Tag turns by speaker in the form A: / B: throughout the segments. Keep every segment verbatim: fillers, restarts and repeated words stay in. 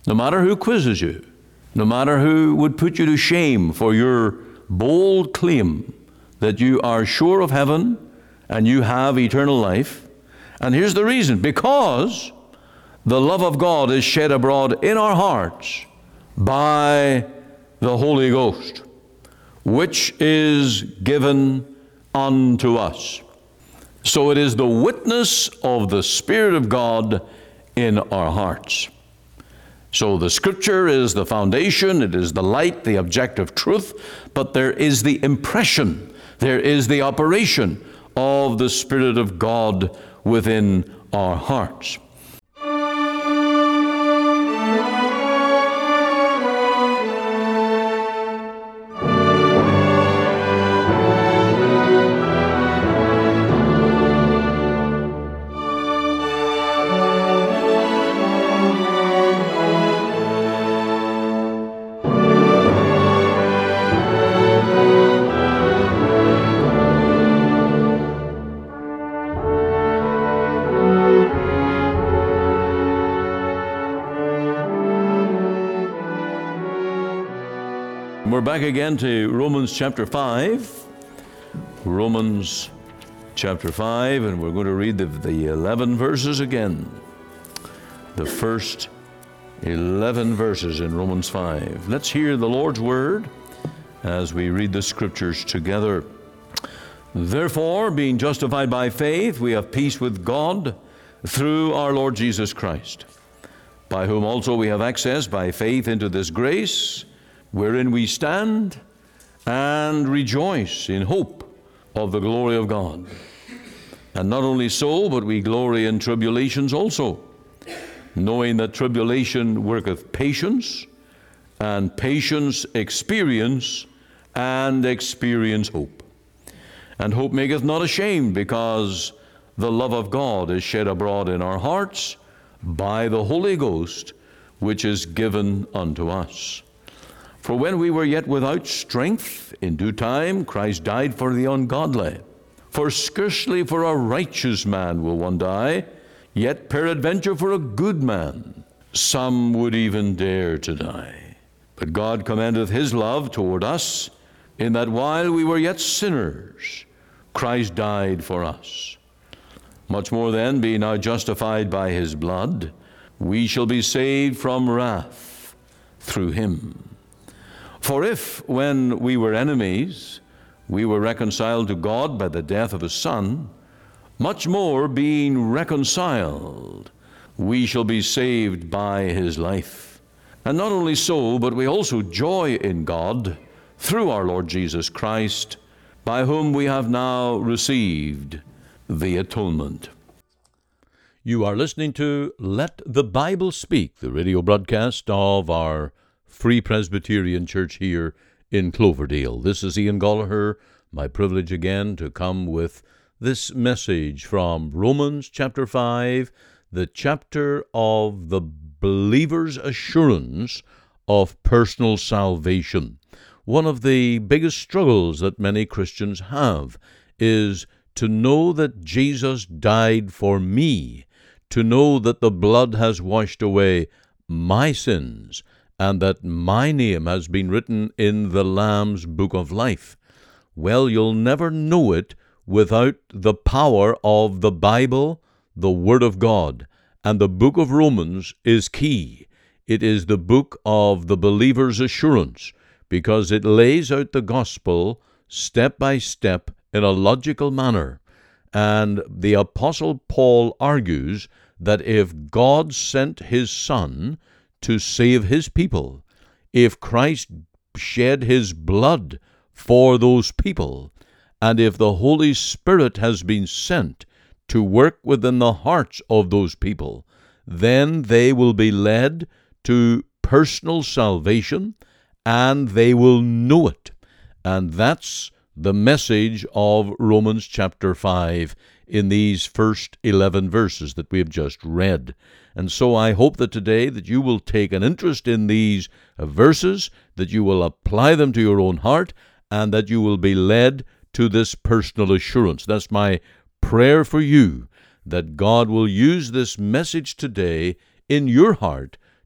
A: No matter who quizzes you, no matter who would put you to shame for your bold claim that you are sure of heaven and you have eternal life. And here's the reason: because the love of God is shed abroad in our hearts by the Holy Ghost, which is given unto us. So it is the witness of the Spirit of God in our hearts. So the Scripture is the foundation, it is the light, the objective truth, but there is the impression, there is the operation of the Spirit of God within our hearts. We're back again to Romans chapter five. Romans chapter five, and we're going to read the, the eleven verses again. The first eleven verses in Romans five. Let's hear the Lord's word as we read the Scriptures together. Therefore, being justified by faith, we have peace with God through our Lord Jesus Christ, by whom also we have access by faith into this grace, wherein we stand and rejoice in hope of the glory of God. And not only so, but we glory in tribulations also, knowing that tribulation worketh patience, and patience experience, and experience hope. And hope maketh not ashamed, because the love of God is shed abroad in our hearts by the Holy Ghost, which is given unto us. For when we were yet without strength, in due time Christ died for the ungodly. For scarcely for a righteous man will one die, yet peradventure for a good man some would even dare to die. But God commendeth his love toward us, in that while we were yet sinners, Christ died for us. Much more then, being now justified by his blood, we shall be saved from wrath through him. For if, when we were enemies, we were reconciled to God by the death of his Son, much more, being reconciled, we shall be saved by his life. And not only so, but we also joy in God through our Lord Jesus Christ, by whom we have now received the atonement. You are listening to Let the Bible Speak, the radio broadcast of our Free Presbyterian Church here in Cloverdale. This is Ian Gallagher. My privilege again to come with this message from Romans chapter five, the chapter of the believer's assurance of personal salvation. One of the biggest struggles that many Christians have is to know that Jesus died for me, to know that the blood has washed away my sins, and that my name has been written in the Lamb's book of life. Well, you'll never know it without the power of the Bible, the Word of God. And the book of Romans is key. It is the book of the believer's assurance, because it lays out the gospel step by step in a logical manner. And the Apostle Paul argues that if God sent his Son to save his people, if Christ shed his blood for those people, and if the Holy Spirit has been sent to work within the hearts of those people, then they will be led to personal salvation, and they will know it. And that's the message of Romans chapter five in these first eleven verses that we have just read. And so I hope that today that you will take an interest in these verses, that you will apply them to your own heart, and that you will be led to this personal assurance. That's my prayer for you, that God will use this message today in your heart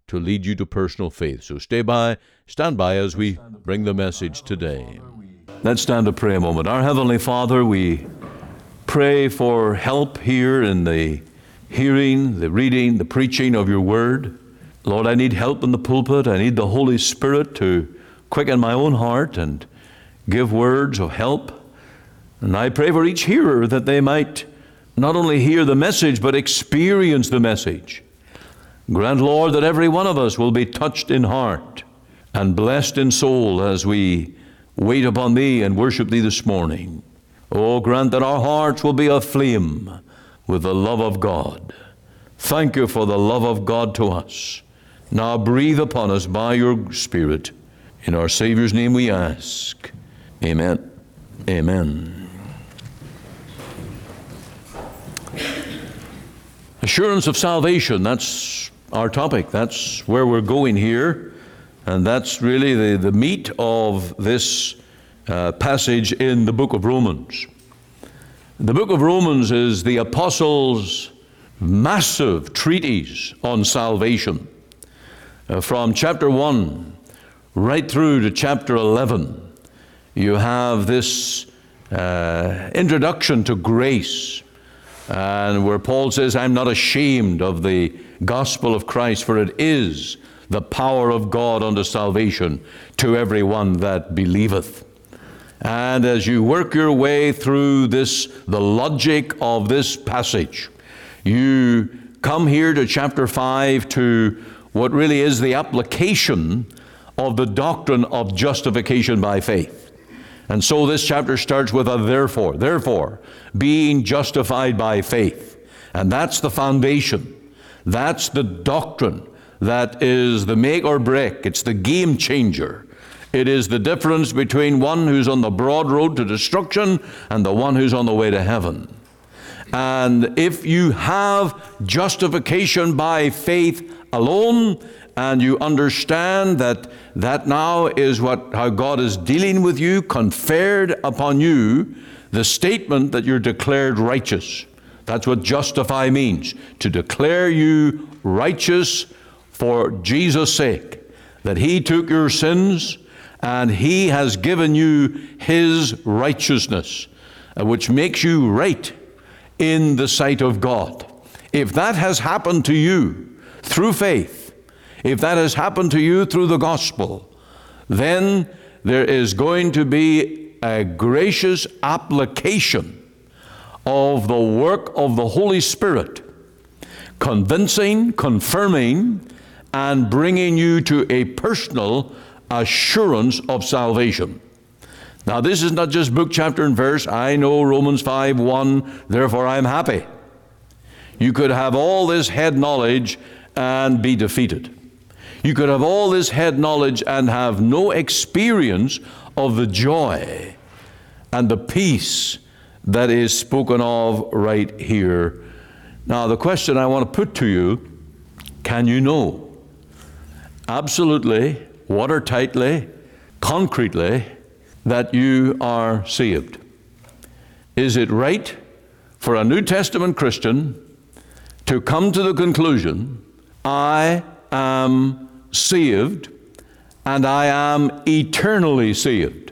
A: to lead you to personal faith. So stay by, stand by as we bring the message today. Let's stand to pray a moment. Our Heavenly Father, we pray for help here in the hearing, the reading, the preaching of your word. Lord, I need help in the pulpit. I need the Holy Spirit to quicken my own heart and give words of help. And I pray for each hearer that they might not only hear the message, but experience the message. Grant, Lord, that every one of us will be touched in heart and blessed in soul as we wait upon Thee and worship Thee this morning. Oh, grant that our hearts will be aflame with the love of God. Thank you for the love of God to us. Now breathe upon us by your Spirit. In our Savior's name we ask. Amen. Amen. Assurance of salvation, that's our topic. That's where we're going here. And that's really the, the meat of this uh, passage in the book of Romans. The book of Romans is the apostles' massive treatise on salvation. Uh, from chapter one right through to chapter eleven, you have this uh, introduction to grace, and where Paul says, I'm not ashamed of the gospel of Christ, for it is the power of God unto salvation to every one that believeth. And as you work your way through this, the logic of this passage, you come here to chapter five to what really is the application of the doctrine of justification by faith. And so this chapter starts with a therefore. Therefore, being justified by faith. And that's the foundation. That's the doctrine that is the make or break. It's the game changer. It is the difference between one who's on the broad road to destruction and the one who's on the way to heaven. And if you have justification by faith alone, and you understand that that now is what how God is dealing with you, conferred upon you the statement that you're declared righteous. That's what justify means, to declare you righteous for Jesus' sake, that He took your sins and He has given you His righteousness, which makes you right in the sight of God. If that has happened to you through faith, if that has happened to you through the gospel, then there is going to be a gracious application of the work of the Holy Spirit, convincing, confirming, and bringing you to a personal assurance of salvation. Now, this is not just book, chapter, and verse. I know Romans five one, therefore I'm happy. You could have all this head knowledge and be defeated. You could have all this head knowledge and have no experience of the joy and the peace that is spoken of right here. Now, the question I want to put to you, can you know absolutely, watertightly, concretely, that you are saved? Is it right for a New Testament Christian to come to the conclusion, I am saved and I am eternally saved?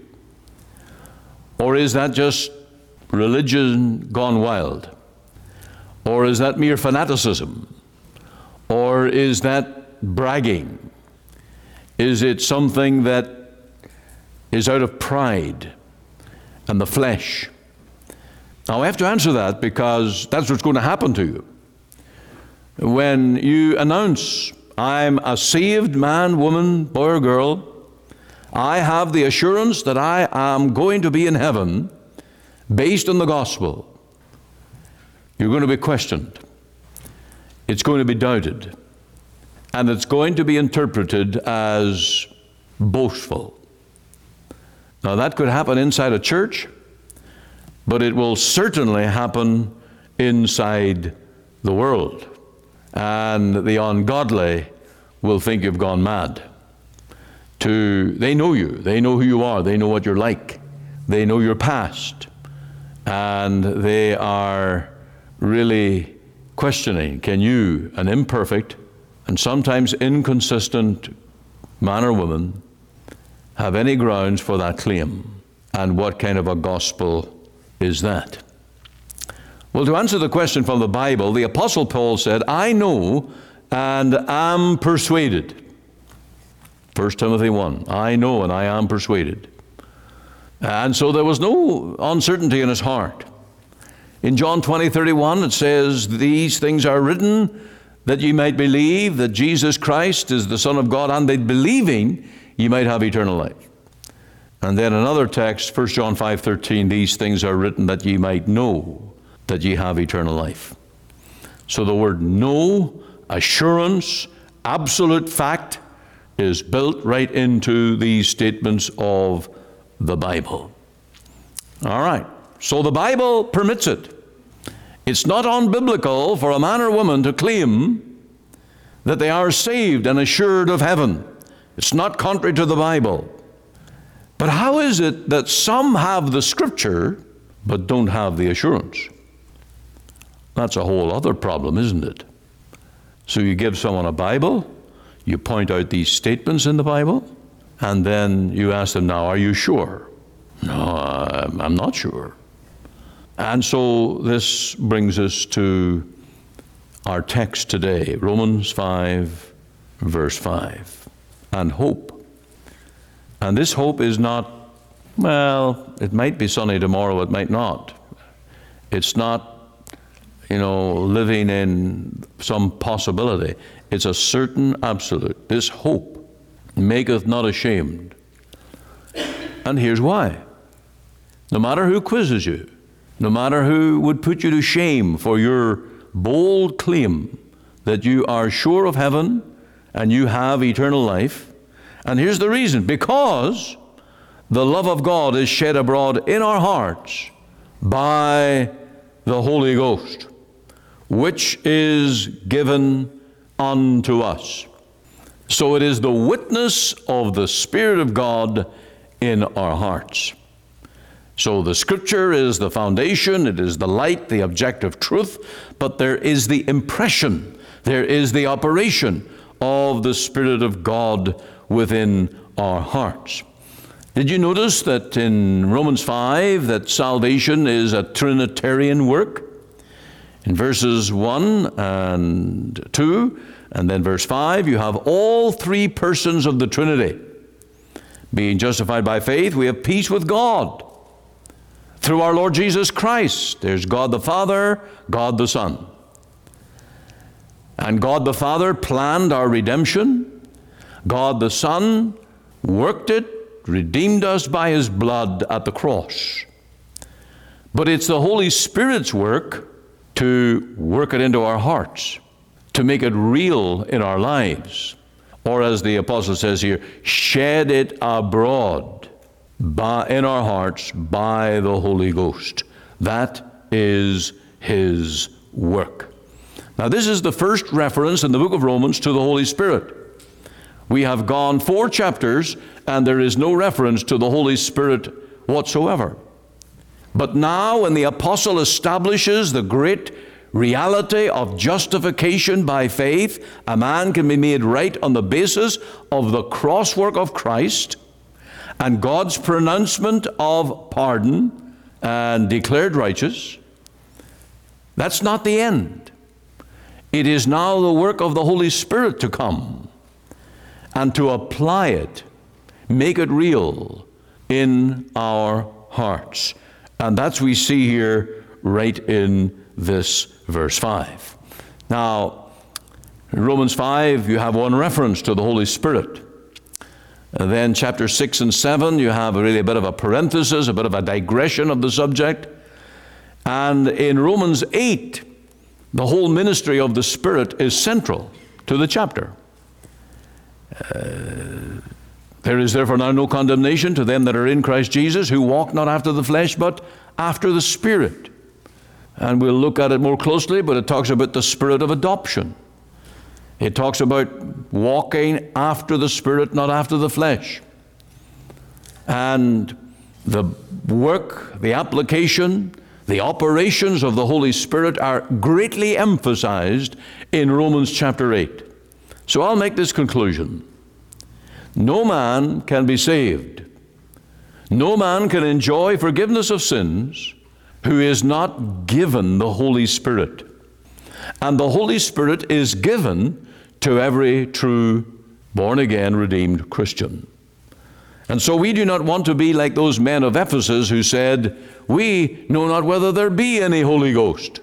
A: Or is that just religion gone wild? Or is that mere fanaticism? Or is that bragging? Is it something that is out of pride and the flesh? Now, I have to answer that because that's what's going to happen to you. When you announce, I'm a saved man, woman, boy or girl, I have the assurance that I am going to be in heaven based on the gospel, you're going to be questioned. It's going to be doubted. And it's going to be interpreted as boastful. Now, that could happen inside a church, but it will certainly happen inside the world. And the ungodly will think you've gone mad. To, they know you. They know who you are. They know what you're like. They know your past. And they are really questioning, can you, an imperfect, and sometimes inconsistent man or woman have any grounds for that claim? And what kind of a gospel is that? Well, to answer the question from the Bible, the Apostle Paul said, I know and am persuaded. First Timothy one, I know and I am persuaded. And so there was no uncertainty in his heart. In John twenty, thirty-one, it says, these things are written that ye might believe that Jesus Christ is the Son of God, and that believing ye might have eternal life. And then another text, First John five, thirteen, these things are written that ye might know that ye have eternal life. So the word know, assurance, absolute fact is built right into these statements of the Bible. All right, so the Bible permits it. It's not unbiblical for a man or woman to claim that they are saved and assured of heaven. It's not contrary to the Bible. But how is it that some have the Scripture but don't have the assurance? That's a whole other problem, isn't it? So you give someone a Bible, you point out these statements in the Bible, and then you ask them, now, are you sure? No, I'm not sure. And so this brings us to our text today, Romans five, verse five, and hope. And this hope is not, well, it might be sunny tomorrow, it might not. It's not, you know, living in some possibility. It's a certain absolute. This hope maketh not ashamed. And here's why. No matter who quizzes you, no matter who would put you to shame for your bold claim that you are sure of heaven and you have eternal life, and here's the reason, because the love of God is shed abroad in our hearts by the Holy Ghost, which is given unto us. So it is the witness of the Spirit of God in our hearts. So the Scripture is the foundation, it is the light, the objective truth, but there is the impression, there is the operation of the Spirit of God within our hearts. Did you notice that in Romans five that salvation is a Trinitarian work? In verses one and two, and then verse five, you have all three persons of the Trinity. Being justified by faith, we have peace with God through our Lord Jesus Christ. There's God the Father, God the Son. And God the Father planned our redemption. God the Son worked it, redeemed us by His blood at the cross. But it's the Holy Spirit's work to work it into our hearts, to make it real in our lives. Or as the apostle says here, shed it abroad by, in our hearts by the Holy Ghost. That is His work. Now this is the first reference in the book of Romans to the Holy Spirit. We have gone four chapters and there is no reference to the Holy Spirit whatsoever. But now when the apostle establishes the great reality of justification by faith, a man can be made right on the basis of the cross work of Christ and God's pronouncement of pardon and declared righteous. That's not the end. It is now the work of the Holy Spirit to come and to apply it, make it real in our hearts. And that's we see here right in this verse five. Now, in Romans five, you have one reference to the Holy Spirit. And then chapter six and seven, you have really a bit of a parenthesis, a bit of a digression of the subject. And in Romans eight, the whole ministry of the Spirit is central to the chapter. Uh, there is therefore now no condemnation to them that are in Christ Jesus, who walk not after the flesh, but after the Spirit. And we'll look at it more closely, but it talks about the spirit of adoption. It talks about walking after the Spirit, not after the flesh. And the work, the application, the operations of the Holy Spirit are greatly emphasized in Romans chapter eight. So I'll make this conclusion. No man can be saved. No man can enjoy forgiveness of sins who is not given the Holy Spirit. And the Holy Spirit is given to every true, born-again, redeemed Christian. And so we do not want to be like those men of Ephesus who said, we know not whether there be any Holy Ghost.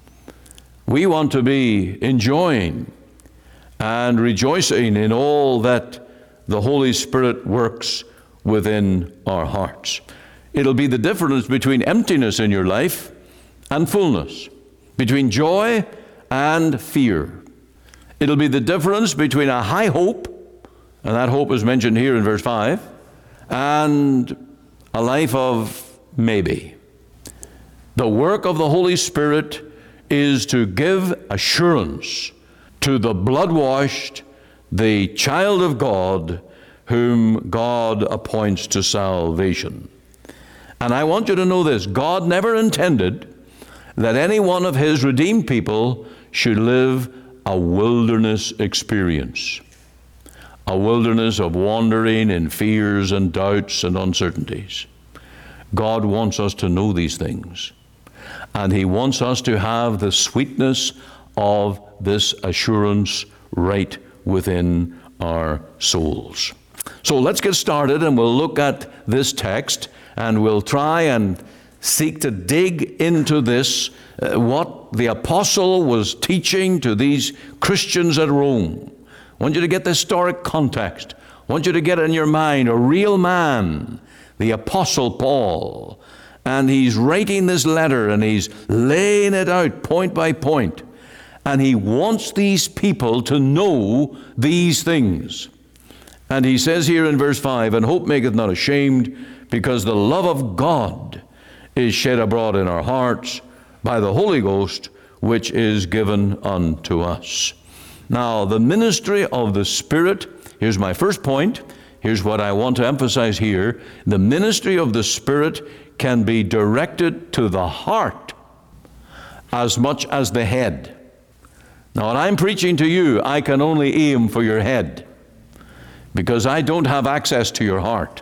A: We want to be enjoying and rejoicing in all that the Holy Spirit works within our hearts. It'll be the difference between emptiness in your life and fullness, between joy and fear. It'll be the difference between a high hope, and that hope is mentioned here in verse five, and a life of maybe. The work of the Holy Spirit is to give assurance to the blood-washed, the child of God, whom God appoints to salvation. And I want you to know this: God never intended that any one of His redeemed people should live a wilderness experience, a wilderness of wandering in fears and doubts and uncertainties. God wants us to know these things, and He wants us to have the sweetness of this assurance right within our souls. So let's get started, and we'll look at this text, and we'll try and seek to dig into this, uh, what the apostle was teaching to these Christians at Rome. I want you to get the historic context. I want you to get in your mind a real man, the apostle Paul. And he's writing this letter, and he's laying it out point by point. And he wants these people to know these things. And he says here in verse five, and hope maketh not ashamed, because the love of God is shed abroad in our hearts by the Holy Ghost, which is given unto us. Now, the ministry of the Spirit, here's my first point. Here's what I want to emphasize here. The ministry of the Spirit can be directed to the heart as much as the head. Now, when I'm preaching to you, I can only aim for your head, because I don't have access to your heart.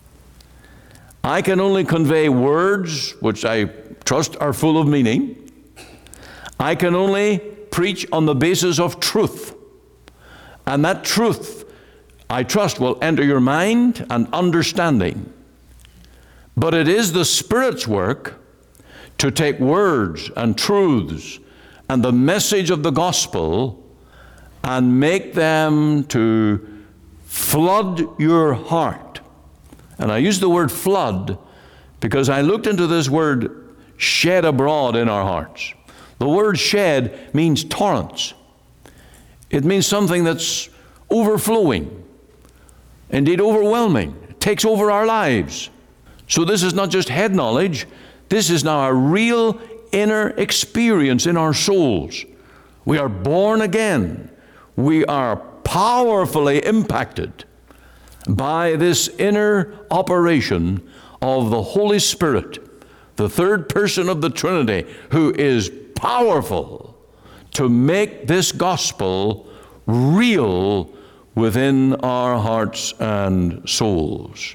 A: I can only convey words which I trust are full of meaning. I can only preach on the basis of truth. And that truth, I trust, will enter your mind and understanding. But it is the Spirit's work to take words and truths and the message of the gospel and make them to flood your heart. And I use the word flood because I looked into this word shed abroad in our hearts. The word shed means torrents. It means something that's overflowing, indeed overwhelming. It takes over our lives. So this is not just head knowledge. This is now a real inner experience in our souls. We are born again. We are powerfully impacted by this inner operation of the Holy Spirit, the third person of the Trinity, who is powerful to make this gospel real within our hearts and souls.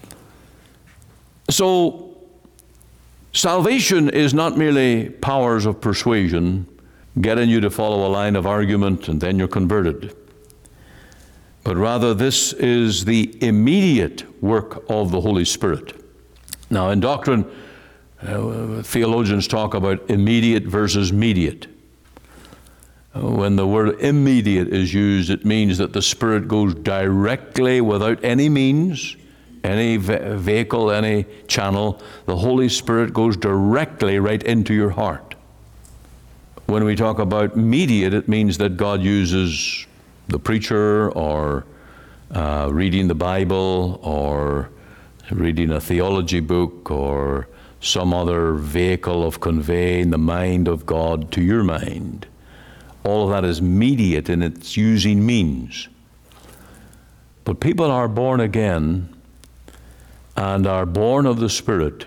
A: So, salvation is not merely powers of persuasion, getting you to follow a line of argument and then you're converted. But rather, this is the immediate work of the Holy Spirit. Now, in doctrine, uh, theologians talk about immediate versus mediate. When the word immediate is used, it means that the Spirit goes directly, without any means, any vehicle, any channel. The Holy Spirit goes directly right into your heart. When we talk about mediate, it means that God uses the preacher, or uh, reading the Bible, or reading a theology book, or some other vehicle of conveying the mind of God to your mind. All of that is mediate in its using means. But people are born again and are born of the Spirit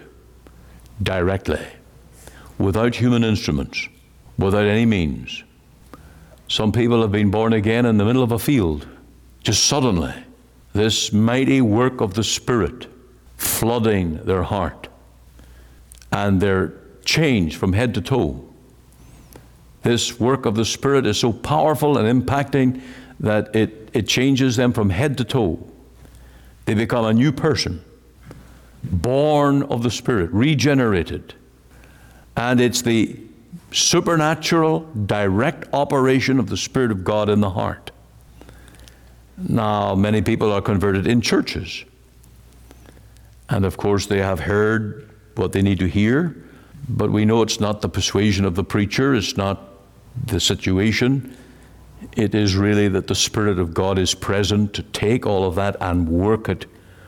A: directly, without human instruments, without any means. Some people have been born again in the middle of a field. Just suddenly, this mighty work of the Spirit flooding their heart. And they're changed from head to toe. This work of the Spirit is so powerful and impacting that it, it changes them from head to toe. They become a new person, born of the Spirit, regenerated. And it's the supernatural, direct operation of the Spirit of God in the heart. Now, many people are converted in churches. And of course, they have heard what they need to hear, but we know it's not the persuasion of the preacher, it's not the situation. It is really that the Spirit of God is present to take all of that and work it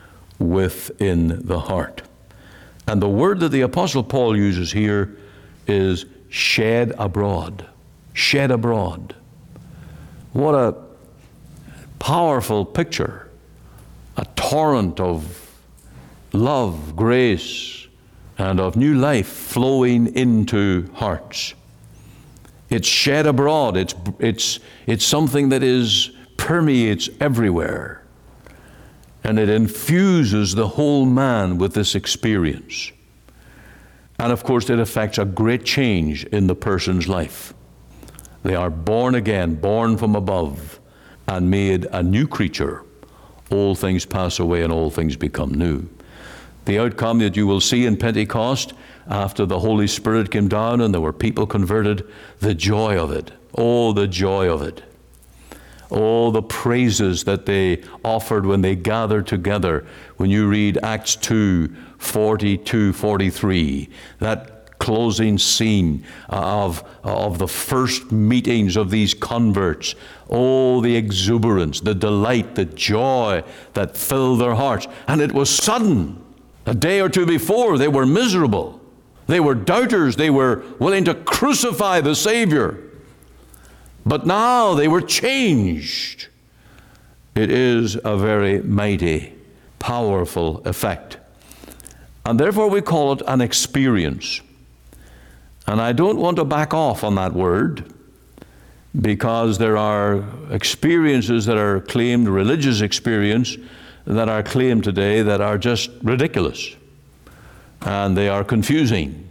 A: within the heart. And the word that the Apostle Paul uses here is shed abroad. Shed abroad. What a powerful picture. A torrent of love, grace, and of new life flowing into hearts. It's shed abroad. It's, it's, it's something that is permeates everywhere. And it infuses the whole man with this experience. And of course, it affects a great change in the person's life. They are born again, born from above, and made a new creature. All things pass away and all things become new. The outcome that you will see in Pentecost, after the Holy Spirit came down and there were people converted, the joy of it. Oh, the joy of it. Oh, the praises that they offered when they gathered together. When you read Acts two, forty-two, forty-three, that closing scene of, of the first meetings of these converts. Oh, the exuberance, the delight, the joy that filled their hearts. And it was sudden. A day or two before, they were miserable. They were doubters. They were willing to crucify the Savior. But now they were changed. It is a very mighty, powerful effect. And therefore we call it an experience. And I don't want to back off on that word, because there are experiences that are claimed, religious experience, that are claimed today that are just ridiculous. And they are confusing.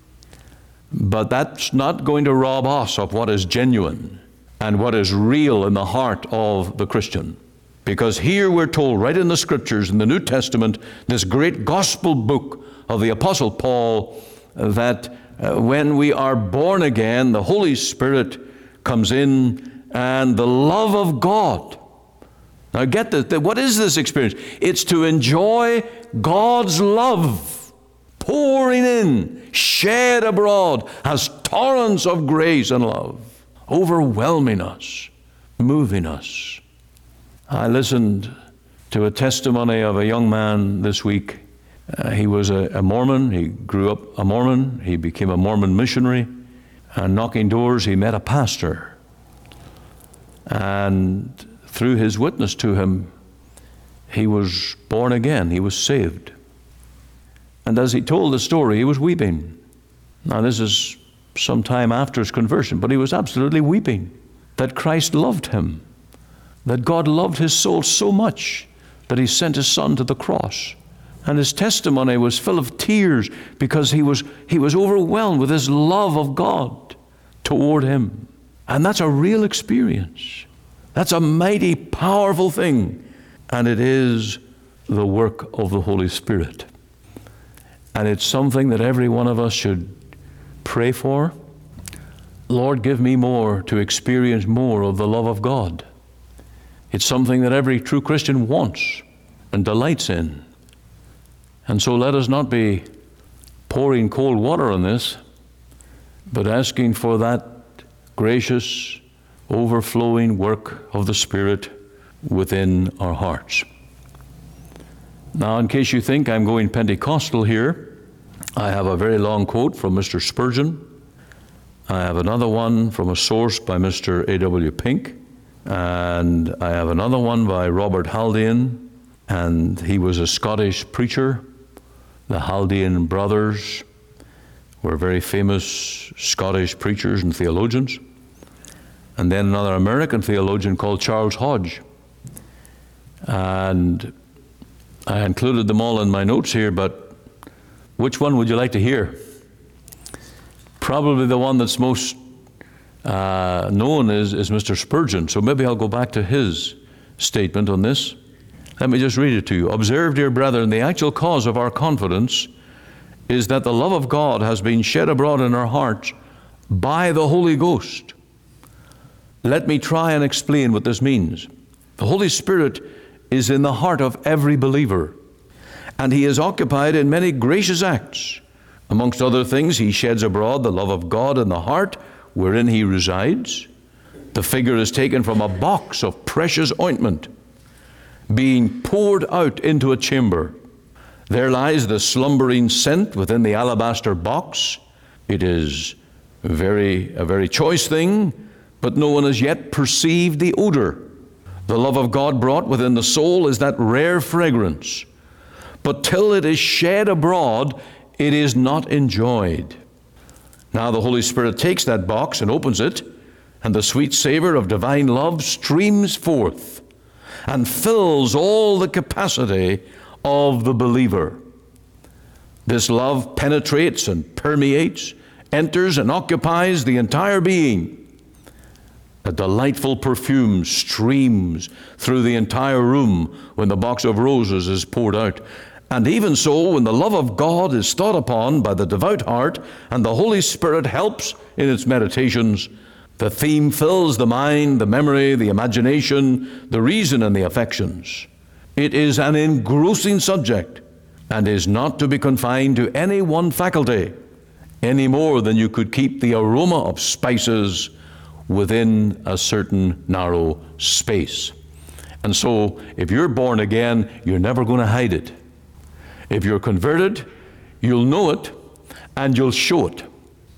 A: But that's not going to rob us of what is genuine and what is real in the heart of the Christian. Because here we're told right in the Scriptures, in the New Testament, this great gospel book of the Apostle Paul, that uh, when we are born again, the Holy Spirit comes in and the love of God. Now get this, what is this experience? It's to enjoy God's love pouring in, shed abroad as torrents of grace and love, overwhelming us, moving us. I listened to a testimony of a young man this week. Uh, he was a, a Mormon. He grew up a Mormon. He became a Mormon missionary. And knocking doors, he met a pastor. And through his witness to him, he was born again. He was saved. And as he told the story, he was weeping. Now, this is some time after his conversion, but he was absolutely weeping that Christ loved him, that God loved his soul so much that he sent his son to the cross. And his testimony was full of tears because he was, he was overwhelmed with this love of God toward him. And that's a real experience. That's a mighty, powerful thing. And it is the work of the Holy Spirit. And it's something that every one of us should pray for. Lord, give me more to experience more of the love of God. It's something that every true Christian wants and delights in. And so let us not be pouring cold water on this, but asking for that gracious, overflowing work of the Spirit within our hearts. Now, in case you think I'm going Pentecostal here, I have a very long quote from Mister Spurgeon. I have another one from a source by Mister A W Pink. And I have another one by Robert Haldane. And he was a Scottish preacher. The Haldane brothers were very famous Scottish preachers and theologians. and then another American theologian called Charles Hodge. And I included them all in my notes here, but which one would you like to hear? Probably the one that's most uh, known is, is Mister Spurgeon. So maybe I'll go back to his statement on this. Let me just read it to you. Observe, dear brethren, the actual cause of our confidence is that the love of God has been shed abroad in our hearts by the Holy Ghost. Let me try and explain what this means. The Holy Spirit is in the heart of every believer, and he is occupied in many gracious acts. Amongst other things, he sheds abroad the love of God in the heart wherein he resides. The figure is taken from a box of precious ointment, being poured out into a chamber. There lies the slumbering scent within the alabaster box. It is very, a very choice thing, but no one has yet perceived the odor. The love of God brought within the soul is that rare fragrance, but till it is shed abroad, it is not enjoyed. Now the Holy Spirit takes that box and opens it, and the sweet savor of divine love streams forth and fills all the capacity of the believer. This love penetrates and permeates, enters and occupies the entire being. A delightful perfume streams through the entire room when the box of roses is poured out. And even so, when the love of God is thought upon by the devout heart and the Holy Spirit helps in its meditations, the theme fills the mind, the memory, the imagination, the reason, and the affections. It is an engrossing subject and is not to be confined to any one faculty, any more than you could keep the aroma of spices within a certain narrow space. And so, if you're born again, you're never going to hide it. If you're converted, you'll know it and you'll show it.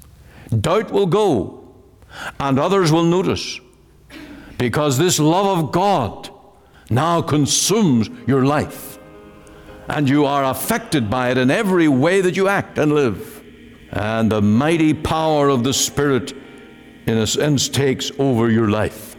A: Doubt will go and others will notice, because this love of God now consumes your life and you are affected by it in every way that you act and live. And the mighty power of the Spirit, in a sense, takes over your life.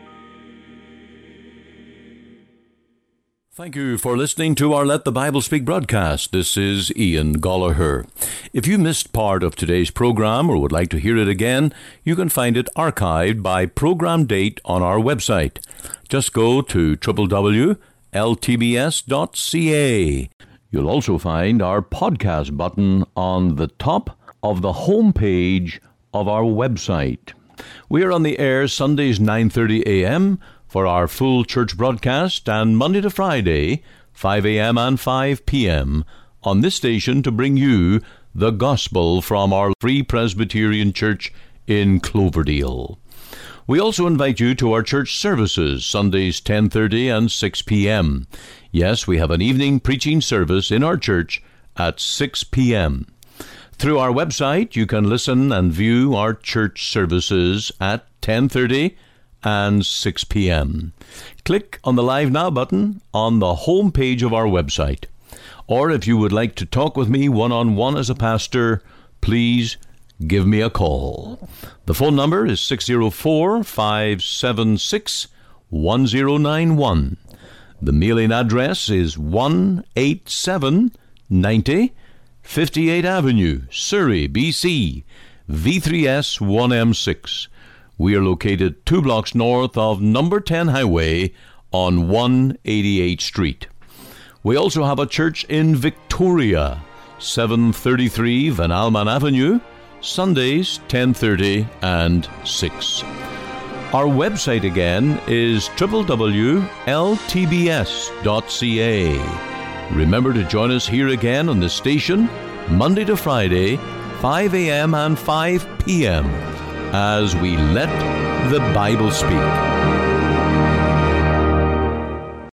A: Thank you for listening to our Let the Bible Speak broadcast. This is Ian Gollaher. If you missed part of today's program or would like to hear it again, you can find it archived by program date on our website. Just go to w w w dot l t b s dot c a. You'll also find our podcast button on the top of the home page of our website. We are on the air Sundays nine thirty a.m., for our full church broadcast, and Monday to Friday, five a.m. and five p.m. on this station to bring you the gospel from our Free Presbyterian Church in Cloverdale. We also invite you to our church services, Sundays ten thirty and six p.m. Yes, we have an evening preaching service in our church at six p.m. Through our website, you can listen and view our church services at ten thirty and six p.m. Click on the Live Now button on the home page of our website. Or if you would like to talk with me one-on-one as a pastor, please give me a call. The phone number is six oh four, five seven six, one oh nine one. The mailing address is one eighty-seven ninety fifty-eighth Avenue, Surrey, B C, V three S one M six. We are located two blocks north of number ten Highway on one eighty-eighth Street. We also have a church in Victoria, seven thirty-three Van Alman Avenue, Sundays ten thirty and six. Our website again is w w w dot l t b s dot c a. Remember to join us here again on this station, Monday to Friday, five a.m. and five p.m., as we let the Bible speak.